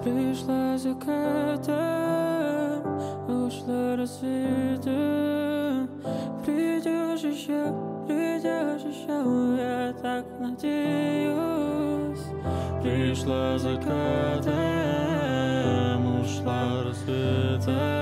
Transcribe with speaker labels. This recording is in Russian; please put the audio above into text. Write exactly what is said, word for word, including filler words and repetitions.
Speaker 1: Пришла закатом, ушла рассветом. Придешь еще, придешь еще, я так надеюсь. Пришла закатом, ушла рассветом.